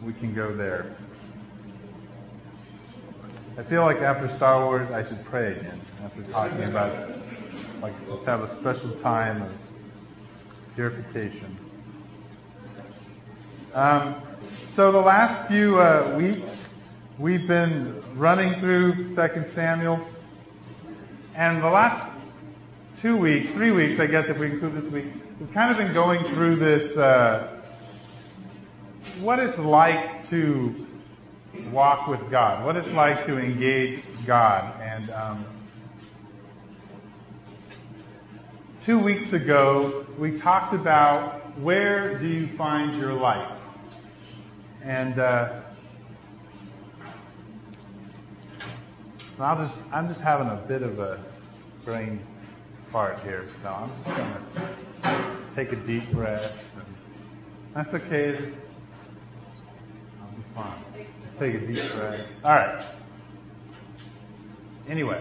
we can go there. I feel like after Star Wars, I should pray again. After talking about, like, let's have a special time of purification. So the last few weeks, we've been running through 2 Samuel. And the last 3 weeks, I guess, if we include this week, we've kind of been going through this, what it's like to walk with God, what it's like to engage God. And 2 weeks ago, we talked about where do you find your life? And I'm just having a bit of a brain fart here, so I'm just going to take a deep breath. That's okay. I'll be fine. Take a deep breath. All right. Anyway,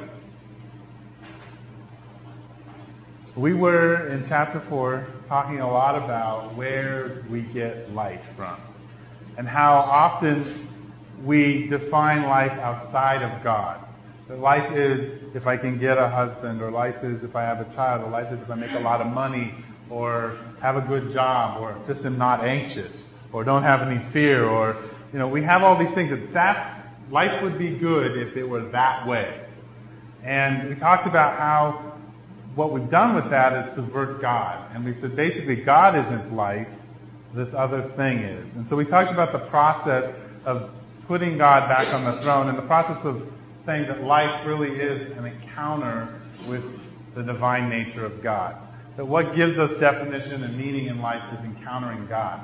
we were in chapter 4 talking a lot about where we get life from and how often we define life outside of God. That life is if I can get a husband, or life is if I have a child, or life is if I make a lot of money, or have a good job, or just am not anxious, or don't have any fear, or, we have all these things life would be good if it were that way. And we talked about how what we've done with that is subvert God. And we said basically God isn't life, this other thing is. And so we talked about the process of putting God back on the throne and the process of saying that life really is an encounter with the divine nature of God. That what gives us definition and meaning in life is encountering God.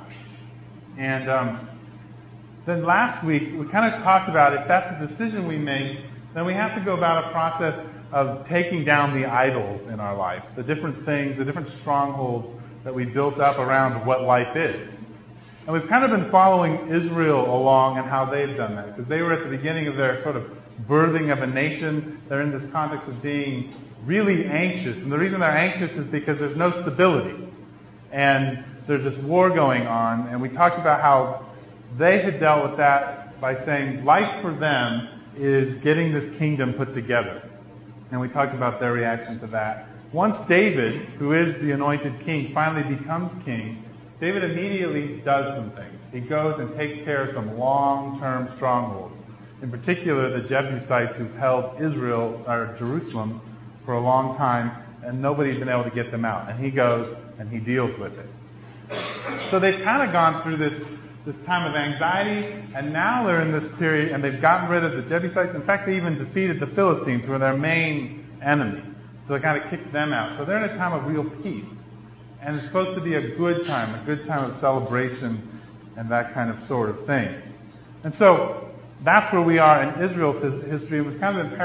And then last week, we kind of talked about if that's a decision we make, then we have to go about a process of taking down the idols in our life, the different things, the different strongholds that we built up around what life is. And we've kind of been following Israel along and how they've done that, because they were at the beginning of their sort of birthing of a nation. They're in this context of being really anxious. And the reason they're anxious is because there's no stability. And there's this war going on. And we talked about how they had dealt with that by saying life for them is getting this kingdom put together. And we talked about their reaction to that. Once David, who is the anointed king, finally becomes king, David immediately does some things. He goes and takes care of some long-term strongholds. In particular, the Jebusites who've held Jerusalem for a long time, and nobody's been able to get them out. And he goes and he deals with it. So they've kind of gone through this time of anxiety, and now they're in this period, and they've gotten rid of the Jebusites. In fact, they even defeated the Philistines, who were their main enemy. So they kind of kicked them out. So they're in a time of real peace. And it's supposed to be a good time of celebration and that kind of sort of thing. And so that's where we are in Israel's history. We've kind of been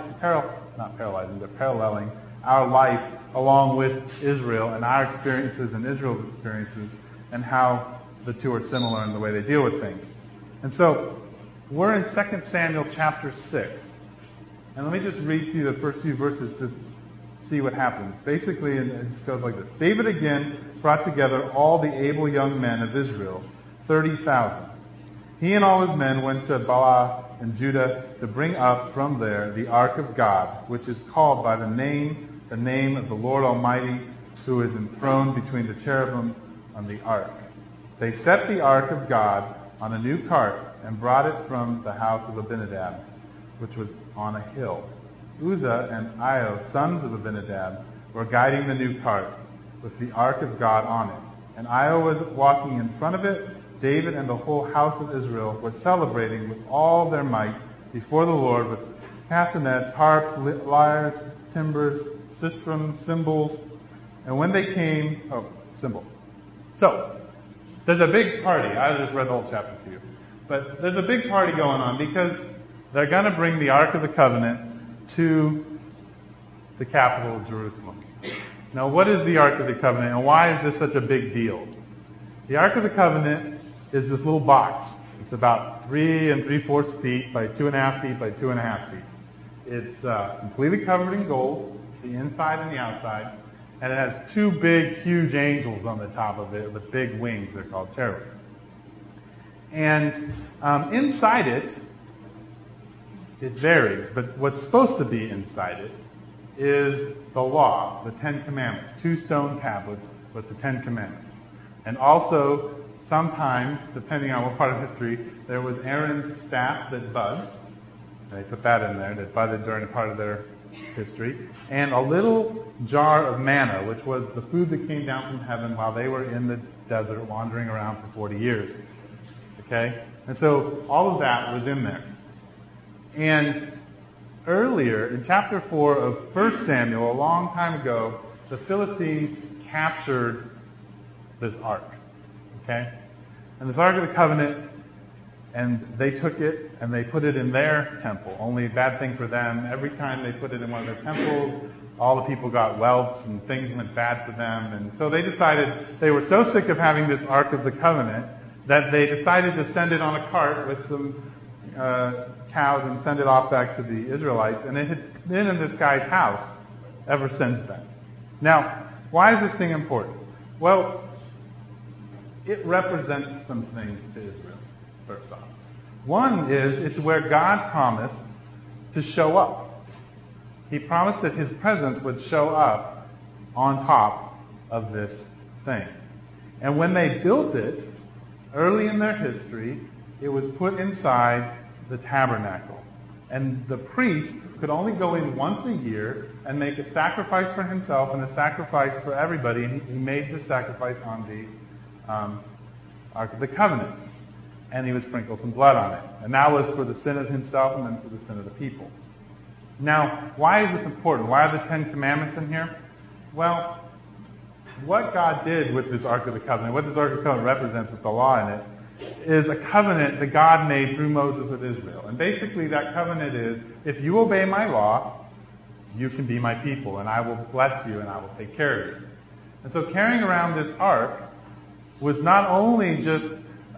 paralleling our life along with Israel and our experiences and Israel's experiences and how the two are similar in the way they deal with things. And so we're in 2 Samuel chapter 6. And let me just read to you the first few verses to see what happens. Basically, it goes like this. David again brought together all the able young men of Israel, 30,000. He and all his men went to Baalah in Judah to bring up from there the ark of God, which is called by the name of the Lord Almighty, who is enthroned between the cherubim on the ark. They set the ark of God on a new cart and brought it from the house of Abinadab, which was on a hill. Uzzah and Ahio, sons of Abinadab, were guiding the new cart with the ark of God on it. And Ahio was walking in front of it. David and the whole house of Israel were celebrating with all their might before the Lord with castanets, harps, lyres, timbres, sistrums, cymbals. And when they came, cymbals. So, there's a big party. I just read the whole chapter to you. But there's a big party going on because they're going to bring the Ark of the Covenant to the capital of Jerusalem. Now, what is the Ark of the Covenant, and why is this such a big deal? The Ark of the Covenant is this little box. It's about 3 3/4 feet by 2.5 feet by 2.5 feet. It's completely covered in gold, the inside and the outside, and it has 2 big, huge angels on the top of it with big wings. They're called cherubim. And inside it varies, but what's supposed to be inside it is the law, the 10 Commandments, 2 stone tablets with the 10 Commandments. And also, sometimes, depending on what part of history, there was Aaron's staff that buds. They put that in there, that budded during a part of their history. And a little jar of manna, which was the food that came down from heaven while they were in the desert wandering around for 40 years. Okay? And so all of that was in there. And earlier, in chapter 4 of 1 Samuel, a long time ago, the Philistines captured this ark. Okay? And this Ark of the Covenant, and they took it and they put it in their temple. Only a bad thing for them, every time they put it in one of their temples, all the people got welts and things went bad for them. And so they decided, they were so sick of having this Ark of the Covenant that they decided to send it on a cart with some cows and send it off back to the Israelites. And it had been in this guy's house ever since then. Now, why is this thing important? Well, it represents some things to Israel, first off. One is, it's where God promised to show up. He promised that His presence would show up on top of this thing. And when they built it, early in their history, it was put inside the tabernacle. And the priest could only go in once a year and make a sacrifice for himself and a sacrifice for everybody. And he made the sacrifice on the Ark of the Covenant. And he would sprinkle some blood on it. And that was for the sin of himself and then for the sin of the people. Now, why is this important? Why are the 10 Commandments in here? Well, what God did with this Ark of the Covenant, what this Ark of the Covenant represents with the law in it, is a covenant that God made through Moses with Israel. And basically that covenant is, if you obey my law, you can be my people, and I will bless you, and I will take care of you. And so carrying around this ark was not only just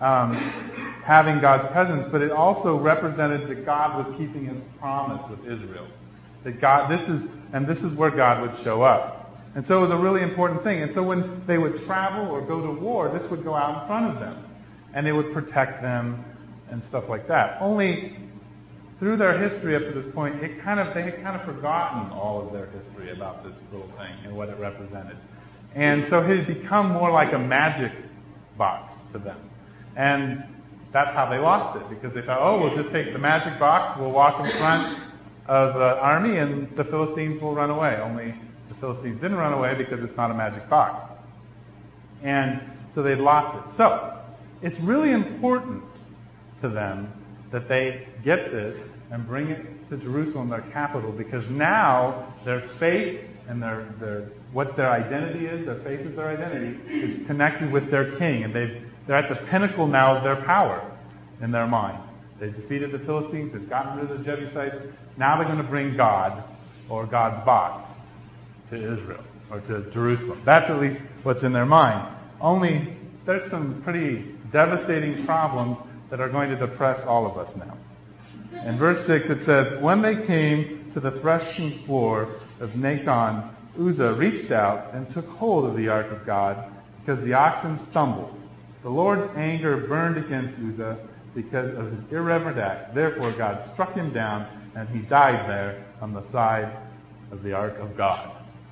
having God's presence, but it also represented that God was keeping His promise with Israel. That God, this is where God would show up. And so it was a really important thing. And so when they would travel or go to war, this would go out in front of them. And it would protect them and stuff like that. Only through their history up to this point, they had kind of forgotten all of their history about this little thing and what it represented. And so it had become more like a magic box to them. And that's how they lost it, because they thought, oh, we'll just take the magic box, we'll walk in front of the army, and the Philistines will run away. Only the Philistines didn't run away because it's not a magic box. And so they'd lost it. So it's really important to them that they get this and bring it to Jerusalem, their capital, because now their faith and what their identity is, their faith is their identity, is connected with their king. And they're at the pinnacle now of their power in their mind. They've defeated the Philistines, they've gotten rid of the Jebusites. Now they're going to bring God, or God's box, to Israel, or to Jerusalem. That's at least what's in their mind. Only there's some pretty devastating problems that are going to depress all of us now. In verse 6 it says, when they came to the threshing floor of Nacon, Uzzah reached out and took hold of the ark of God, because the oxen stumbled. The Lord's anger burned against Uzzah because of his irreverent act. Therefore God struck him down, and he died there on the side of the ark of God.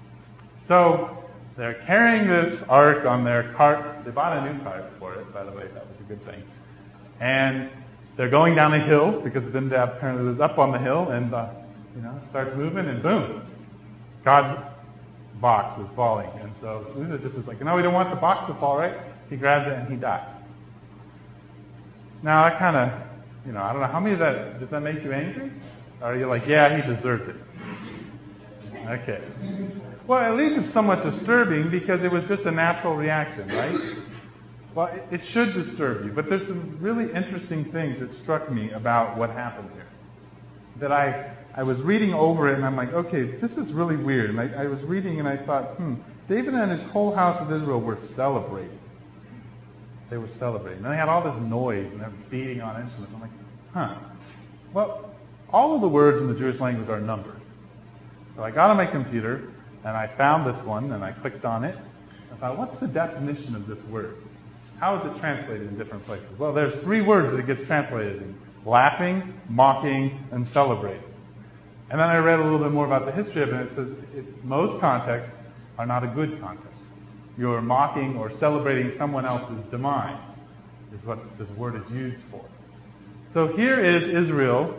So they're carrying this ark on their cart. They bought a new cart for it, by the way. That was a good thing. And they're going down a hill, because Abinadab apparently was up on the hill, and starts moving, and boom, God's box is falling. And so Uzzah just is like, we don't want the box to fall, right? He grabs it and he dies. Now that kind of, I don't know, how many of that, does that make you angry? Or are you like, yeah, he deserved it? Okay. Well, at least it's somewhat disturbing, because it was just a natural reaction, right? Well, it should disturb you, but there's some really interesting things that struck me about what happened here. That I was reading over it, and I'm like, okay, this is really weird. And I was reading, and I thought, David and his whole house of Israel were celebrating. They were celebrating. And they had all this noise, and they're beating on instruments. I'm like, Well, all of the words in the Jewish language are numbered. So I got on my computer, and I found this one, and I clicked on it. I thought, what's the definition of this word? How is it translated in different places? Well, there's 3 words that it gets translated in: laughing, mocking, and celebrating. And then I read a little bit more about the history of it, and it says most contexts are not a good context. You're mocking or celebrating someone else's demise, is what this word is used for. So here is Israel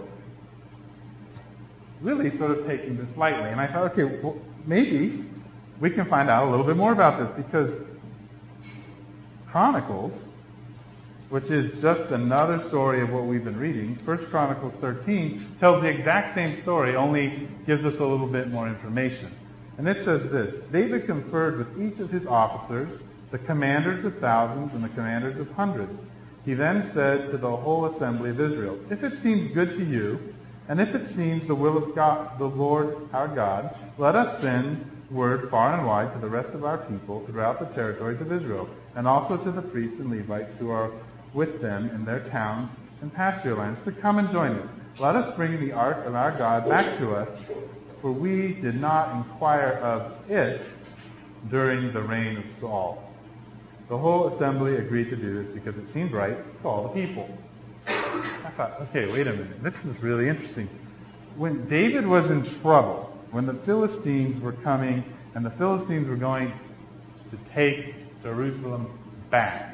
really sort of taking this lightly. And I thought, okay, well, maybe we can find out a little bit more about this, because Chronicles, which is just another story of what we've been reading, 1 Chronicles 13, tells the exact same story, only gives us a little bit more information. And it says this: David conferred with each of his officers, the commanders of thousands and the commanders of hundreds. He then said to the whole assembly of Israel, if it seems good to you, and if it seems the will of God, the Lord our God, let us send word far and wide to the rest of our people throughout the territories of Israel, and also to the priests and Levites who are with them in their towns and pasture lands, to come and join us. Let us bring the ark of our God back to us, for we did not inquire of it during the reign of Saul. The whole assembly agreed to do this because it seemed right to all the people. I thought, okay, wait a minute. This is really interesting. When David was in trouble, when the Philistines were coming and the Philistines were going to take Jerusalem back,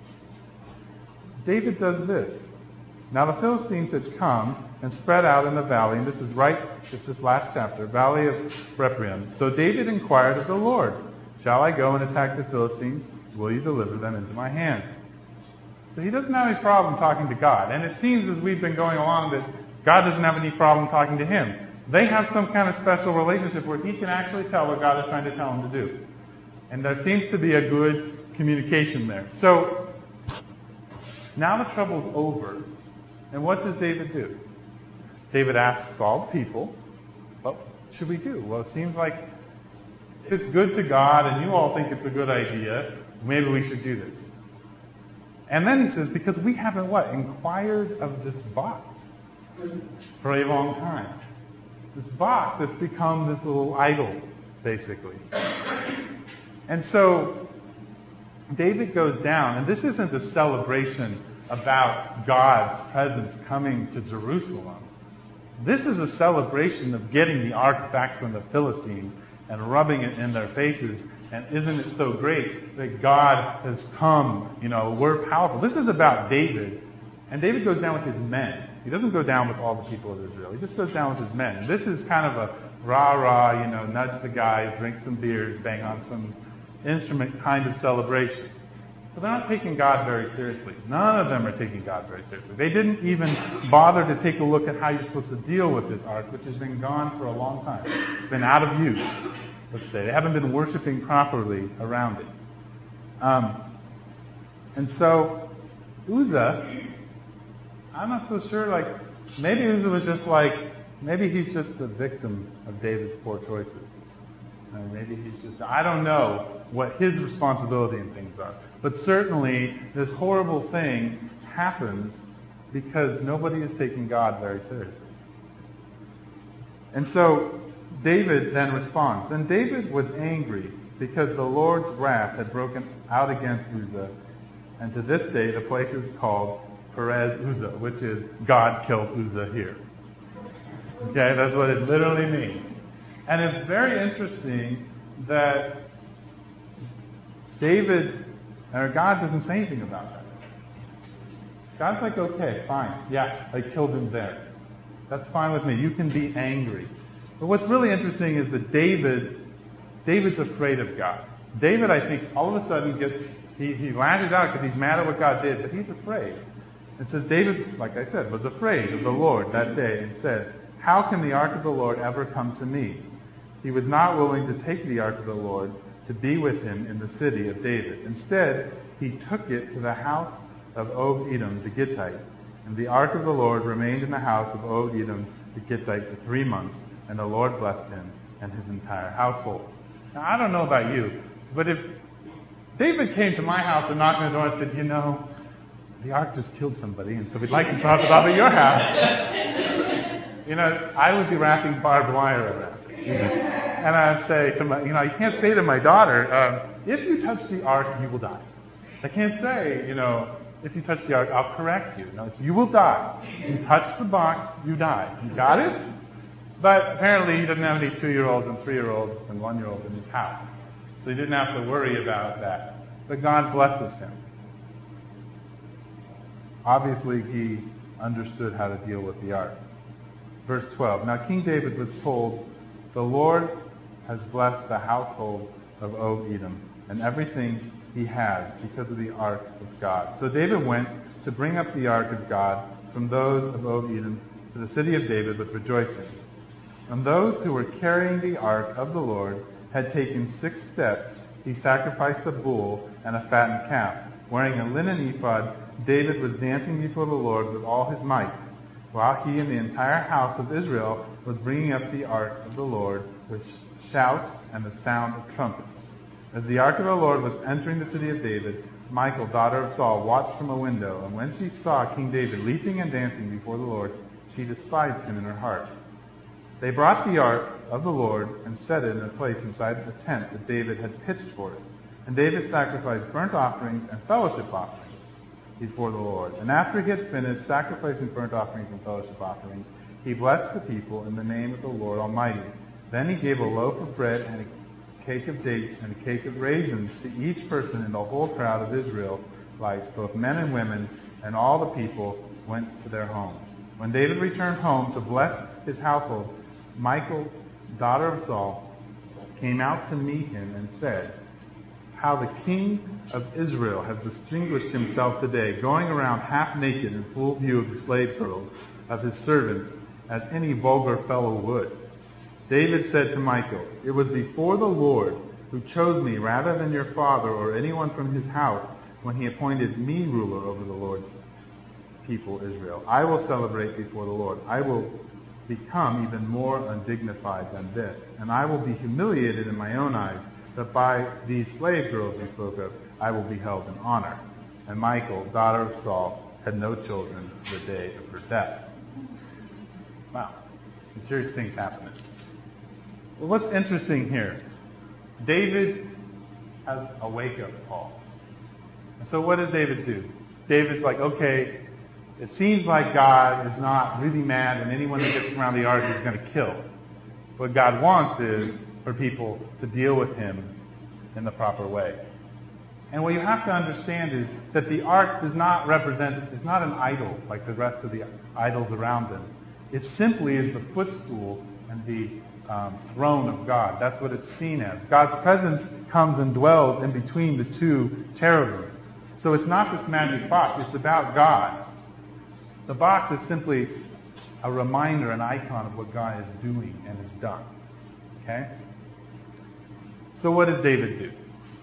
David does this. Now the Philistines had come and spread out in the valley, and this is this last chapter, Valley of Rephaim. So David inquired of the Lord, shall I go and attack the Philistines? Will you deliver them into my hand? So he doesn't have any problem talking to God. And it seems as we've been going along that God doesn't have any problem talking to him. They have some kind of special relationship where he can actually tell what God is trying to tell him to do. And there seems to be a good communication there. So now the trouble's over. And what does David do? David asks all the people, what should we do? Well, it seems like if it's good to God and you all think it's a good idea, maybe we should do this. And then he says, because we haven't inquired of this box for a long time. This box that's become this little idol, basically. And so David goes down, and this isn't a celebration about God's presence coming to Jerusalem. This is a celebration of getting the ark back from the Philistines and rubbing it in their faces. And isn't it so great that God has come? We're powerful. This is about David. And David goes down with his men. He doesn't go down with all the people of Israel. He just goes down with his men. And this is kind of a rah-rah, nudge the guys, drink some beers, bang on some instrument kind of celebration. But they're not taking God very seriously. None of them are taking God very seriously. They didn't even bother to take a look at how you're supposed to deal with this ark, which has been gone for a long time. It's been out of use, let's say. They haven't been worshiping properly around it. And so Uzzah, I'm not so sure, maybe Uzzah was just maybe he's just the victim of David's poor choices. Maybe he's just, I don't know what his responsibility in things are. But certainly, this horrible thing happens because nobody is taking God very seriously. And so, David then responds. And David was angry because the Lord's wrath had broken out against Uzzah. And to this day, the place is called Perez Uzzah, which is God killed Uzzah here. Okay, that's what it literally means. And it's very interesting that God doesn't say anything about that. God's like, okay, fine. Yeah, I killed him there. That's fine with me. You can be angry. But what's really interesting is that David's afraid of God. David, I think, all of a sudden he lashes out because he's mad at what God did, but he's afraid. It says David, like I said, was afraid of the Lord that day and said, how can the ark of the Lord ever come to me? He was not willing to take the ark of the Lord to be with him in the city of David. Instead, he took it to the house of Obed-Edom the Gittite. And the ark of the Lord remained in the house of Obed-Edom the Gittite for 3 months, and the Lord blessed him and his entire household. Now, I don't know about you, but if David came to my house and knocked on the door and said, the ark just killed somebody, and so we'd like to drop it off at your house, I would be wrapping barbed wire around it. And I'd say to you can't say to my daughter, if you touch the ark, you will die. They can't say, if you touch the ark, I'll correct you. No, it's you will die. You touch the box, you die. You got it? But apparently he didn't have any 2-year-olds and 3-year-olds and 1-year-olds in his house. So he didn't have to worry about that. But God blesses him. Obviously, he understood how to deal with the ark. Verse 12. Now King David was told, the Lord has blessed the household of Obed-Edom and everything he has because of the ark of God. So David went to bring up the ark of God from those of Obed-Edom to the city of David with rejoicing. And those who were carrying the ark of the Lord had taken 6 steps. He sacrificed a bull and a fattened calf. Wearing a linen ephod, David was dancing before the Lord with all his might, while he and the entire house of Israel was bringing up the ark of the Lord with shouts and the sound of trumpets. As the ark of the Lord was entering the city of David, Michal, daughter of Saul, watched from a window, and when she saw King David leaping and dancing before the Lord, she despised him in her heart. They brought the ark of the Lord and set it in a place inside the tent that David had pitched for it. And David sacrificed burnt offerings and fellowship offerings before the Lord. And after he had finished sacrificing burnt offerings and fellowship offerings, he blessed the people in the name of the Lord Almighty. Then he gave a loaf of bread and a cake of dates and a cake of raisins to each person in the whole crowd of Israelites, both men and women, and all the people went to their homes. When David returned home to bless his household, Michal, daughter of Saul, came out to meet him and said, how the king of Israel has distinguished himself today, going around half naked in full view of the slave girls of his servants, as any vulgar fellow would. David said to Michal, it was before the Lord who chose me rather than your father or anyone from his house when he appointed me ruler over the Lord's people Israel. I will celebrate before the Lord. I will become even more undignified than this, and I will be humiliated in my own eyes, that by these slave girls you spoke of, I will be held in honor. And Michal, daughter of Saul, had no children the day of her death. Wow. Some serious things happening. Well, what's interesting here? David has a wake-up call. And so what does David do? David's like, okay, it seems like God is not really mad, and anyone that gets around the ark is going to kill. What God wants is for people to deal with him in the proper way. And what you have to understand is that the ark does not represent, it's not an idol like the rest of the idols around him. It simply is the footstool and the throne of God. That's what it's seen as. God's presence comes and dwells in between the 2 cherubim. So it's not this magic box, it's about God. The box is simply a reminder, an icon of what God is doing and has done. Okay? So what does David do?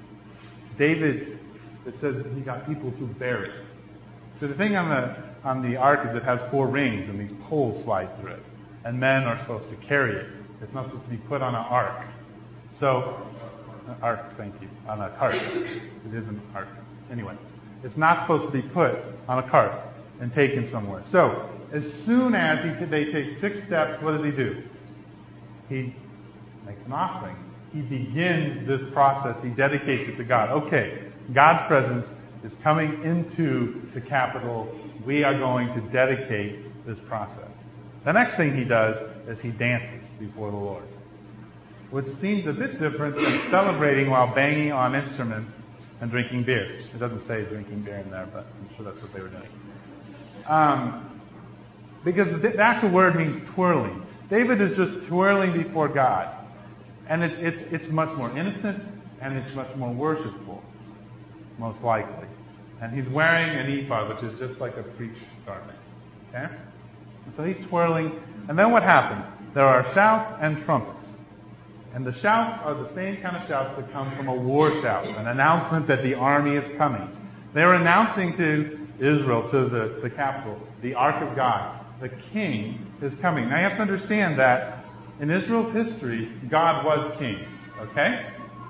David, it says he got people to bear it. So the thing on the ark is it has 4 rings and these poles slide through it. And men are supposed to carry it. It's not supposed to be put on an ark. So, thank you, on a cart. It is an ark. Anyway, it's not supposed to be put on a cart and taken somewhere. So, as soon as they take 6 steps, what does he do? He makes an offering. He begins this process. He dedicates it to God. Okay, God's presence is coming into the capital. We are going to dedicate this process. The next thing he does is he dances before the Lord, which seems a bit different than celebrating while banging on instruments and drinking beer. It doesn't say drinking beer in there, but I'm sure that's what they were doing. Because the actual word means twirling. David is just twirling before God. And it's much more innocent and it's much more worshipful, most likely. And he's wearing an ephod, which is just like a priest's garment. Okay? And so he's twirling. And then what happens? There are shouts and trumpets. And the shouts are the same kind of shouts that come from a war shout, an announcement that the army is coming. They're announcing to Israel, to the capital, the Ark of God. The king is coming. Now you have to understand that in Israel's history, God was king. Okay?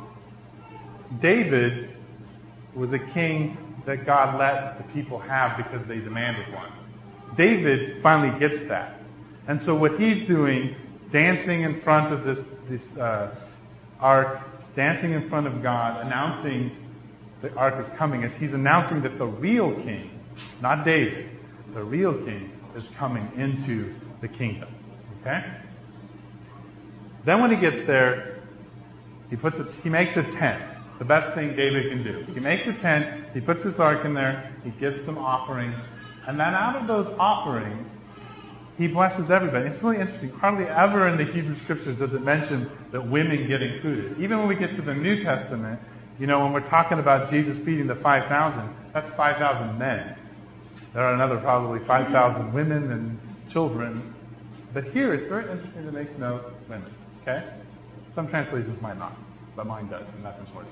David was a king that God let the people have because they demanded one. David finally gets that. And so what he's doing, dancing in front of this ark, dancing in front of God, announcing the ark is coming is he's announcing that the real king, not David, the real king is coming into the kingdom. Okay? Then when he gets there, he makes a tent. The best thing David can do. He makes a tent, he puts his ark in there, he gives some offerings, and then out of those offerings, he blesses everybody. It's really interesting. Hardly ever in the Hebrew Scriptures does it mention that women get included. Even when we get to the New Testament, when we're talking about Jesus feeding the 5,000, that's 5,000 men. There are another probably 5,000 women and children. But here it's very interesting to make note women. Okay? Some translations might not, but mine does, and that's important.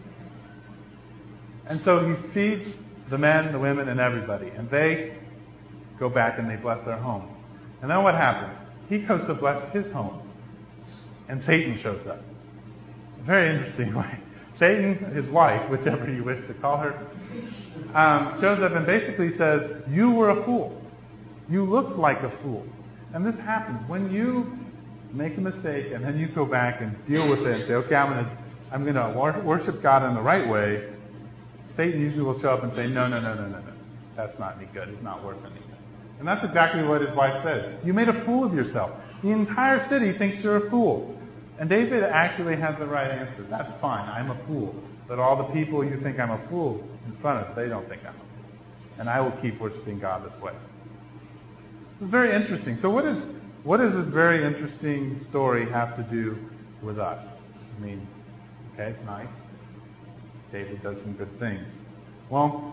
And so he feeds the men, the women, and everybody. And they go back and they bless their home. And then what happens? He goes to bless his home. And Satan shows up. A very interesting way. Satan, his wife, whichever you wish to call her, shows up and basically says, you were a fool. You looked like a fool. And this happens when you make a mistake and then you go back and deal with it and say, okay, I'm going to worship God in the right way. Satan usually will show up and say, no. That's not any good. It's not worth anything. And that's exactly what his wife says. You made a fool of yourself. The entire city thinks you're a fool. And David actually has the right answer. That's fine. I'm a fool. But all the people you think I'm a fool in front of, they don't think I'm a fool. And I will keep worshiping God this way. It's very interesting. So what does this very interesting story have to do with us? Okay, it's nice. David does some good things. Well,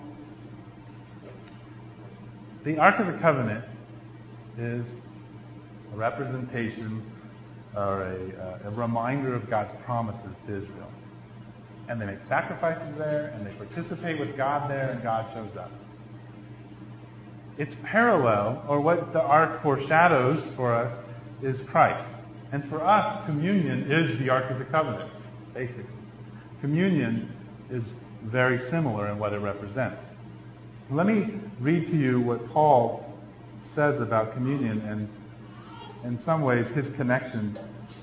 the Ark of the Covenant is a representation or a reminder of God's promises to Israel. And they make sacrifices there, and they participate with God there, and God shows up. Its parallel, or what the Ark foreshadows for us, is Christ. And for us, communion is the Ark of the Covenant, basically. Communion is very similar in what it represents. Let me read to you what Paul says about communion and, in some ways, his connection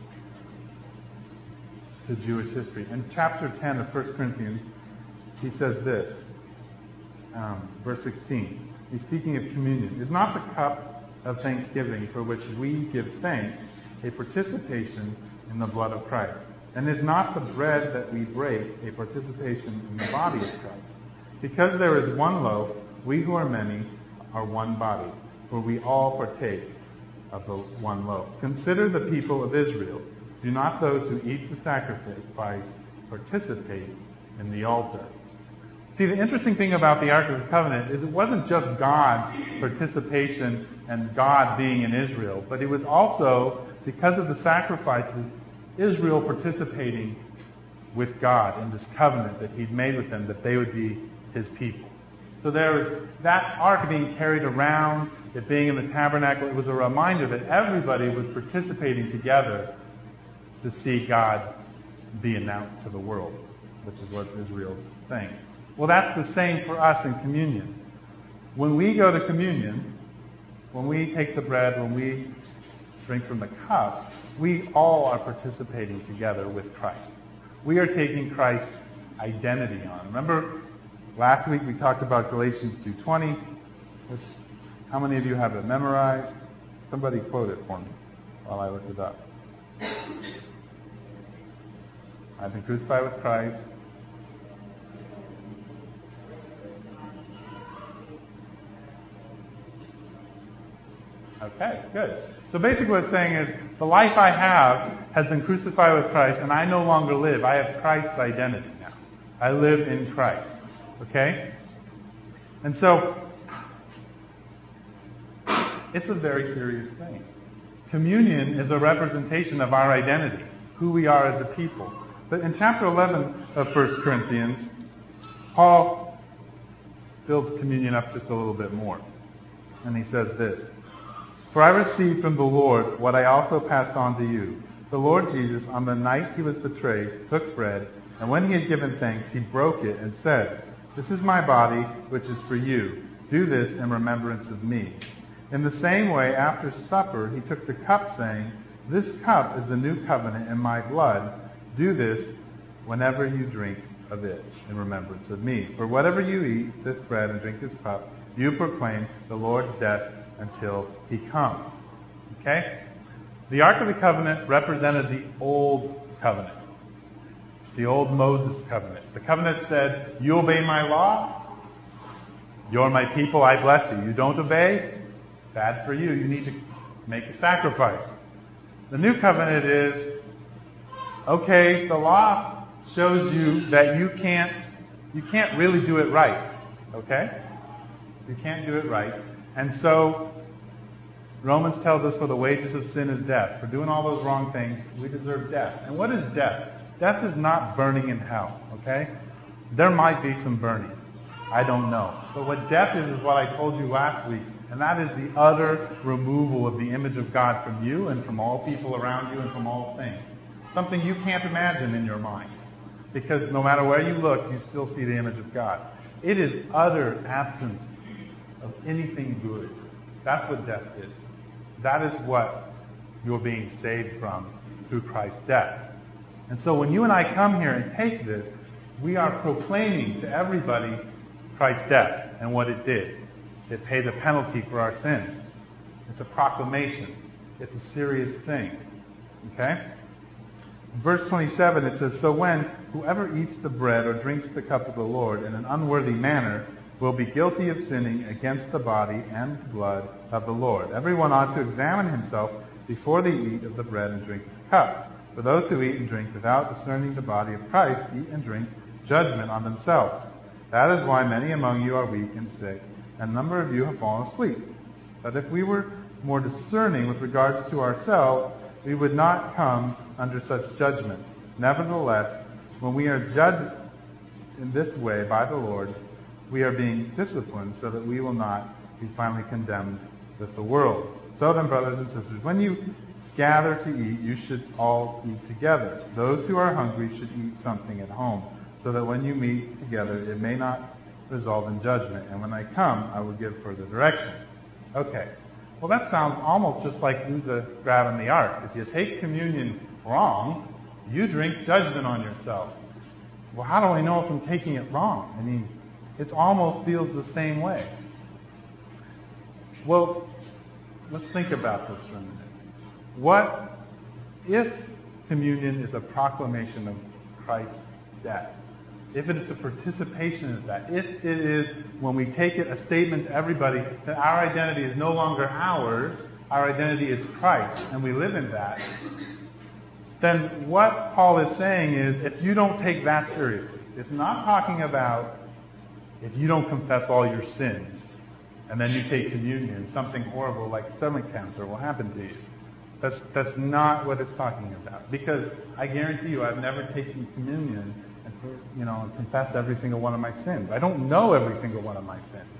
to Jewish history. In chapter 10 of 1 Corinthians, he says this, verse 16. He's speaking of communion. Is not the cup of thanksgiving for which we give thanks a participation in the blood of Christ? And is not the bread that we break a participation in the body of Christ? Because there is one loaf, we who are many are one body, for we all partake of the one loaf. Consider the people of Israel. Do not those who eat the sacrifice participate in the altar? See, the interesting thing about the Ark of the Covenant is it wasn't just God's participation and God being in Israel, but it was also, because of the sacrifices, Israel participating with God in this covenant that he'd made with them, that they would be his people. So there was that ark being carried around, it being in the tabernacle. It was a reminder that everybody was participating together to see God be announced to the world, which is what Israel's thing. Well, that's the same for us in communion. When we go to communion, when we take the bread, when we drink from the cup, we all are participating together with Christ. We are taking Christ's identity on. Remember, last week we talked about Galatians 2:20. How many of you have it memorized? Somebody quote it for me while I look it up. I've been crucified with Christ. Okay, good. So basically what it's saying is, the life I have has been crucified with Christ, and I no longer live. I have Christ's identity now. I live in Christ. Okay? And so, it's a very serious thing. Communion is a representation of our identity, who we are as a people. But in chapter 11 of 1 Corinthians, Paul builds communion up just a little bit more. And he says this, "For I received from the Lord what I also passed on to you. The Lord Jesus, on the night he was betrayed, took bread, and when he had given thanks, he broke it and said, 'This is my body, which is for you. Do this in remembrance of me.' In the same way, after supper, he took the cup, saying, 'This cup is the new covenant in my blood. Do this whenever you drink of it in remembrance of me. For whatever you eat, this bread, and drink this cup, you proclaim the Lord's death until he comes. Okay? The Ark of the Covenant represented the old covenant. The old Moses covenant. The covenant said, you obey my law, you're my people, I bless you. You don't obey, bad for you. You need to make a sacrifice. The new covenant is, okay, the law shows you that you can't really do it right. Okay? You can't do it right. And so, Romans tells us for the wages of sin is death. For doing all those wrong things, we deserve death. And what is death? Death is not burning in hell. Okay? There might be some burning. I don't know. But what death is what I told you last week. And that is the utter removal of the image of God from you and from all people around you and from all things. Something you can't imagine in your mind. Because no matter where you look, you still see the image of God. It is utter absence of anything good. That's what death is. That is what you're being saved from through Christ's death. And so when you and I come here and take this, we are proclaiming to everybody Christ's death and what it did. It paid the penalty for our sins. It's a proclamation. It's a serious thing. Okay? Verse 27, it says, so when whoever eats the bread or drinks the cup of the Lord in an unworthy manner will be guilty of sinning against the body and blood of the Lord. Everyone ought to examine himself before they eat of the bread and drink of the cup. For those who eat and drink without discerning the body of Christ eat and drink judgment on themselves. That is why many among you are weak and sick, and a number of you have fallen asleep. But if we were more discerning with regards to ourselves, we would not come under such judgment. Nevertheless, when we are judged in this way by the Lord, we are being disciplined so that we will not be finally condemned with the world. So then, brothers and sisters, when you gather to eat, you should all eat together. Those who are hungry should eat something at home, so that when you meet together, it may not result in judgment. And when I come, I will give further directions. Okay. Well, that sounds almost just like Uzzah grabbing the ark. If you take communion wrong, you drink judgment on yourself. Well, how do I know if I'm taking it wrong? I mean, it almost feels the same way. Well, let's think about this for a minute. What if communion is a proclamation of Christ's death? If it is a participation in that, if it is, when we take it, a statement to everybody that our identity is no longer ours, our identity is Christ, and we live in that, then what Paul is saying is, if you don't take that seriously, it's not talking about if you don't confess all your sins, and then you take communion, something horrible like stomach cancer will happen to you. That's not what it's talking about. Because I guarantee you, I've never taken communion and confessed every single one of my sins. I don't know every single one of my sins.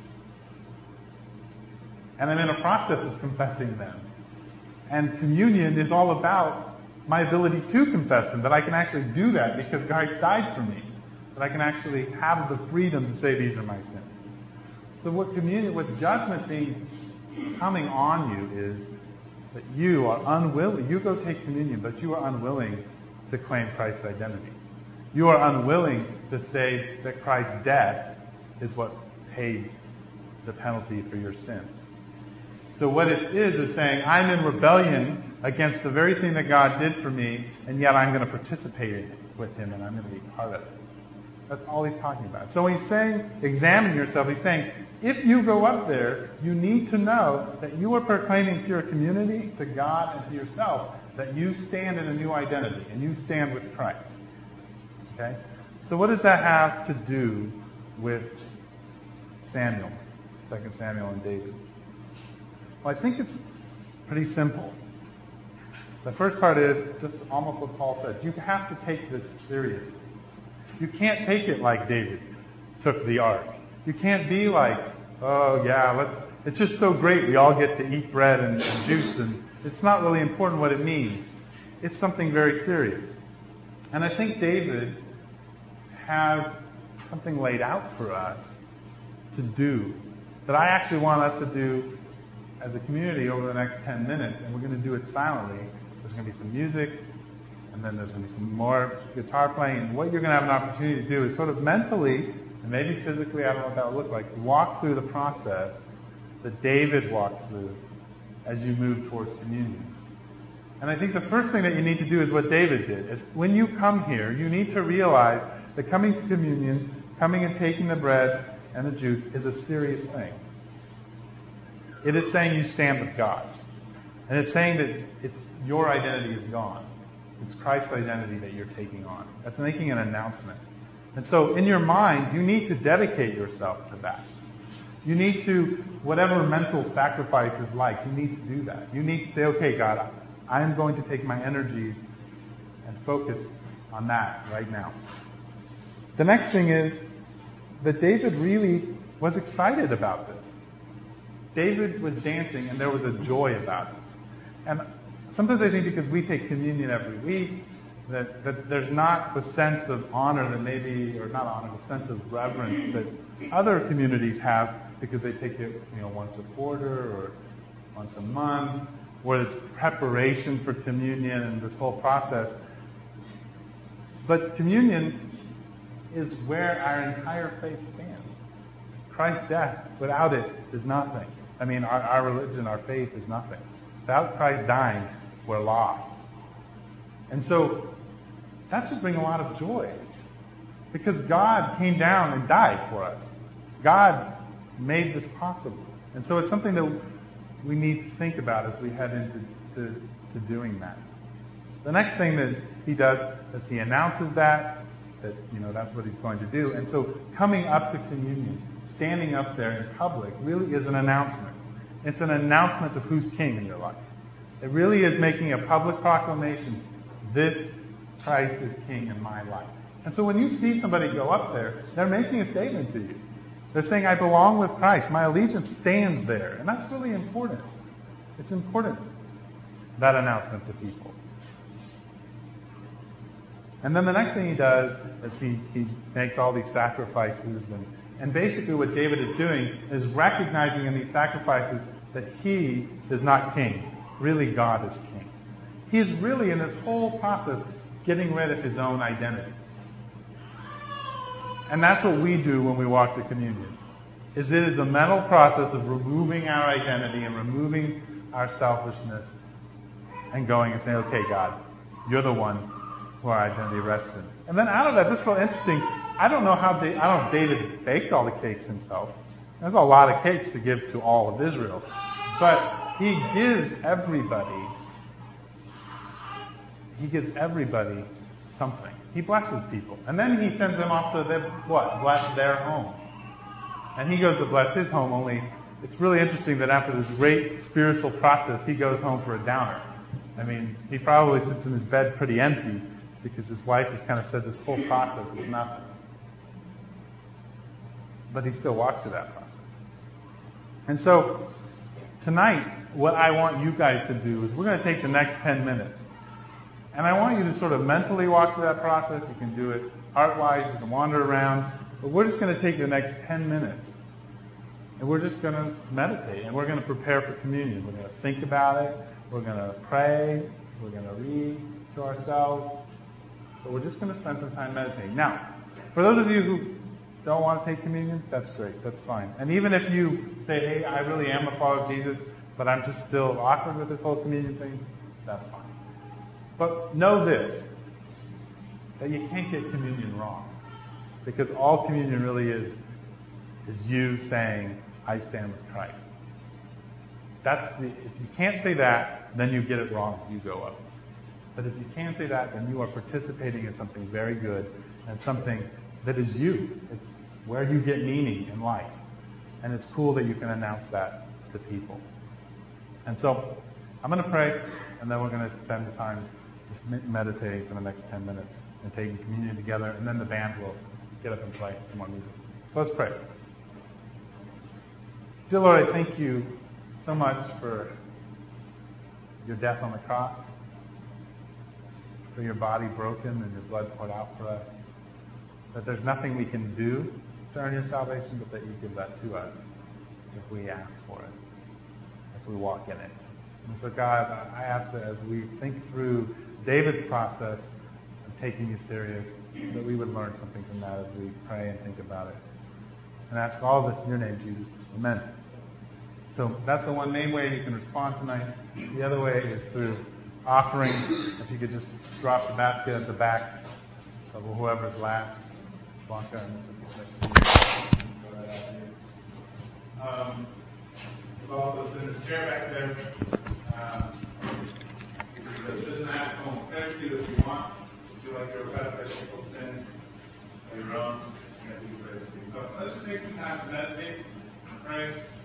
And I'm in a process of confessing them. And communion is all about my ability to confess them, that I can actually do that because God died for me. That I can actually have the freedom to say these are my sins. So what judgment coming on you is that you are unwilling. You go take communion, but you are unwilling to claim Christ's identity. You are unwilling to say that Christ's death is what paid the penalty for your sins. So what it is saying, I'm in rebellion against the very thing that God did for me, and yet I'm going to participate with him, and I'm going to be part of it. That's all he's talking about. So when he's saying, examine yourself, he's saying, if you go up there, you need to know that you are proclaiming to your community, to God, and to yourself, that you stand in a new identity, and you stand with Christ. Okay? So what does that have to do with Samuel, 2 Samuel and David? Well, I think it's pretty simple. The first part is just almost what Paul said. You have to take this seriously. You can't take it like David took the ark. You can't be like, oh yeah, it's just so great we all get to eat bread and juice, and it's not really important what it means. It's something very serious. And I think David has something laid out for us to do that I actually want us to do as a community over the next 10 minutes, and we're going to do it silently. There's going to be some music, and then there's going to be some more guitar playing. And what you're going to have an opportunity to do is sort of mentally, and maybe physically, I don't know what that would look like, walk through the process that David walked through as you move towards communion. And I think the first thing that you need to do is what David did. Is when you come here, you need to realize that coming to communion, coming and taking the bread and the juice is a serious thing. It is saying you stand with God. And it's saying that it's your identity is gone. It's Christ's identity that you're taking on. That's making an announcement. And so in your mind, you need to dedicate yourself to that. You need to, whatever mental sacrifice is like, you need to do that. You need to say, okay, God, I am going to take my energies and focus on that right now. The next thing is that David really was excited about this. David was dancing and there was a joy about it. And sometimes I think because we take communion every week, that there's not the sense of honor that maybe, or not honor, the sense of reverence that other communities have because they take it, once a quarter or once a month, where it's preparation for communion and this whole process. But communion is where our entire faith stands. Christ's death, without it, is nothing. I mean, our religion, our faith is nothing. Without Christ dying, we're lost. And so that should bring a lot of joy. Because God came down and died for us. God made this possible. And so it's something that we need to think about as we head into doing that. The next thing that he does is he announces that that's what he's going to do. And so coming up to communion, standing up there in public, really is an announcement. It's an announcement of who's king in your life. It really is making a public proclamation. This Christ is king in my life. And so when you see somebody go up there, they're making a statement to you. They're saying, I belong with Christ. My allegiance stands there. And that's really important. It's important, that announcement to people. And then the next thing he does is he makes all these sacrifices. And basically what David is doing is recognizing in these sacrifices that he is not king. Really, God is king. He is really, in this whole process, getting rid of his own identity. And that's what we do when we walk to communion. It is a mental process of removing our identity and removing our selfishness and going and saying, okay, God, you're the one who our identity rests in. And then out of that, this is real interesting. I don't know if David baked all the cakes himself. There's a lot of cakes to give to all of Israel. But he gives everybody something. He blesses people. And then he sends them off to bless their home. And he goes to bless his home, only it's really interesting that after this great spiritual process, he goes home for a downer. I mean, he probably sits in his bed pretty empty because his wife has kind of said this whole process is nothing. But he still walks through that process. And so tonight, what I want you guys to do is we're going to take the next 10 minutes. And I want you to sort of mentally walk through that process. You can do it heart-wise. You can wander around. But we're just going to take the next 10 minutes. And we're just going to meditate. And we're going to prepare for communion. We're going to think about it. We're going to pray. We're going to read to ourselves. But we're just going to spend some time meditating. Now, for those of you who don't want to take communion, that's great. That's fine. And even if you say, hey, I really am a follower of Jesus, but I'm just still awkward with this whole communion thing, that's fine. But know this, that you can't get communion wrong. Because all communion really is you saying, I stand with Christ. If you can't say that, then you get it wrong, you go up. But if you can say that, then you are participating in something very good and something that is you. It's where you get meaning in life. And it's cool that you can announce that to people. And so I'm going to pray, and then we're going to spend the time just meditating for the next 10 minutes and taking communion together, and then the band will get up and play some more music. So let's pray. Dear Lord, I thank you so much for your death on the cross, for your body broken and your blood poured out for us, that there's nothing we can do to earn your salvation, but that you give that to us if we ask for it, if we walk in it. And so God, I ask that as we think through David's process of taking you serious, that we would learn something from that as we pray and think about it. And ask all of this in your name, Jesus. Amen. So that's the one main way you can respond tonight. The other way is through offering. If you could just drop the basket at the back of whoever's last. Blanca and there's also a sinner's chair back there. This doesn't have someone will pray for you if you want. If you feel like you're oppressed by people's sin or your own, you guys can pray for you. So let's just take some time to meditate and pray.